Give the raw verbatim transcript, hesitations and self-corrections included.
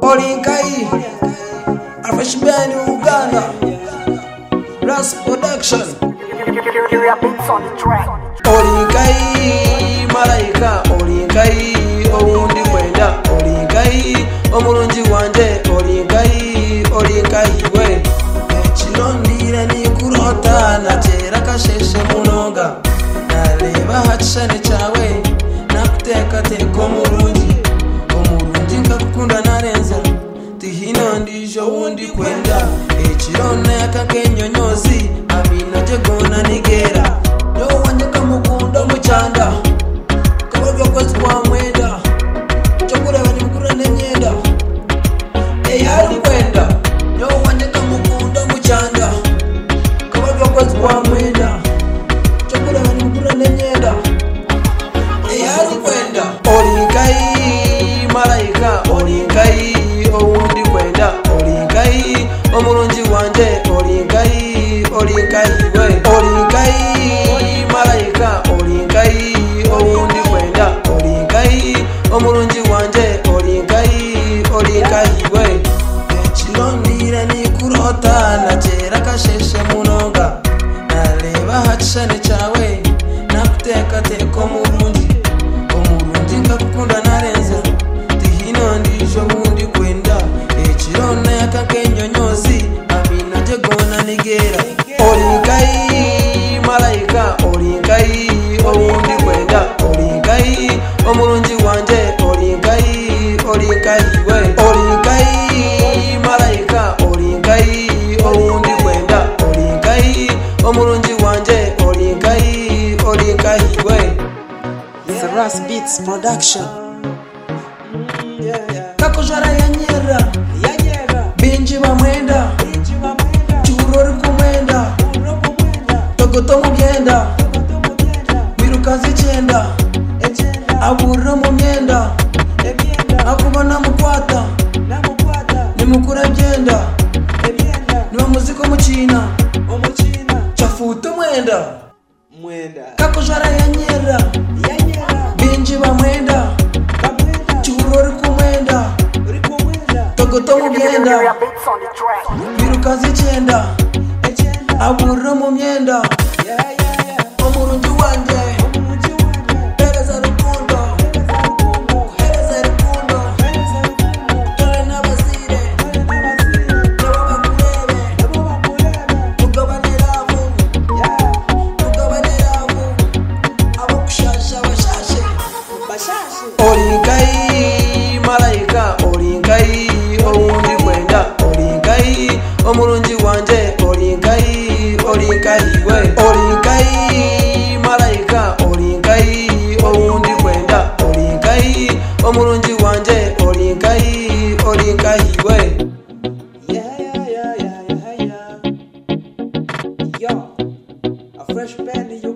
Olinkai, a fresh band in Uganda, Ras Production. Olinkai, Malaika, Olinkai, Owundi Kwenda, Olinkai, Omulungi wanje, Olinkai, Olinkai we. Ekirondire nikurota natera kasheshe munoga, nareba hakishane cyawe nakutekateka omulungi, omulungi nkakukunda narenza tihino ndijo wundi kwenda. Ekirona yakakenyonyozi amina jegona nigera yo wanyeka mukunda mucyanda kababyo kwezi kwa mwenda chokura bari mukura nemyenda eyali kwenda yo wanyeka mukunda mucyanda kababyo kwezi kwa mwenda chokura bari mukura nemyenda eyali kwenda. Olinkai, Malaika, Olinkai, Owundi Kwenda, Olinkai, omulungi wanje, Olinkai, Olinkai we. Olinkai, Malaika, Olinkai, Owundi Kwenda, Olinkai, omulungi wanje, Olinkai, Olinkai we. Ekirondire nikurota natera kasheshe munoga, nareba hakishane cyawe nakutekateka omulungi, omulungi nkakukunda narenza tihino ndijo wundi kwenda. Ekirona yakakenyonyozi amina jegona nigera. Olinkai, Malaika, Olinkai, Owundi Kwenda, Olinkai, omulungi wanje, Olinkai, Olinkai we. Olinkai, Malaika, Olinkai, Owundi Kwenda, Olinkai, omulungi wanje, Olinkai, Olinkai we. It's a Ras Beats production. Kakujara yanyera binji bamwenda churori kumwenda togoto mugenda birukazi cyenda aburira mu myenda akubona mukwata nimukura byenda niba muziko mukina chafuta mwenda kakujara yanyera binji bamwenda churori kumwenda togoto mugenda birukazi cyenda aburira mu myenda omulungi wanje pereza rukundo hereza rukundo tole n'abazire nabo bakurebe tugabane ravu tugabane ravu abo kushasha bashashe. Olinkai, Malaika, Olinkai, Owundi Kwenda, Olinkai, omulungi wanje, Olinkai, Olinkai we. Olinkai, Malaika, Olinkai, Owundi Kwenda, Olinkai, omulungi wanje, Olinkai, Olinkai we. Yeah, yeah, yeah, yeah, yeah, yeah. Yo, a fresh band in